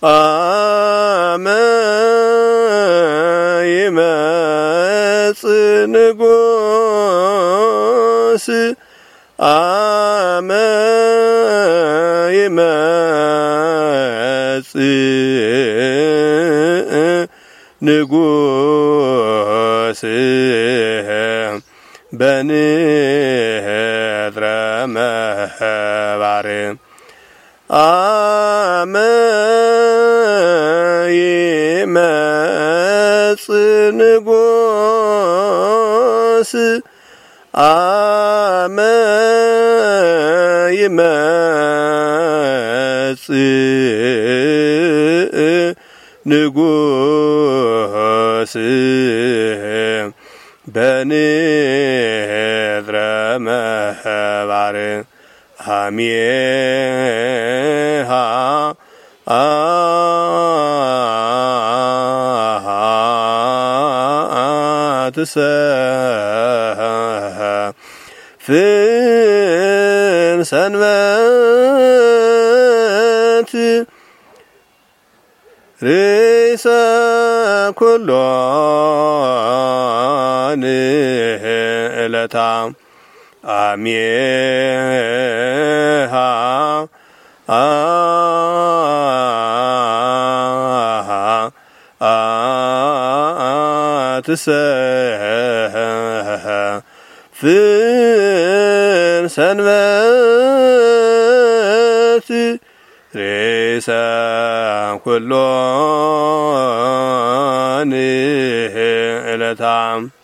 አመ ይመጽእ ንጉሥ አመ ይመጽእ ንጉሥ በንህድረ መህባር አመ ይመጽእ ንጉሥ አመ ይመጽእ ንጉሥ በንህድረ መህባር አሜሃ ትሰፍን ሰንበት ርእሰ ኩሎን ዕለታ አሜሃ ትሰፍን ሰንበት ርእሰ ኩሎን ዕለታ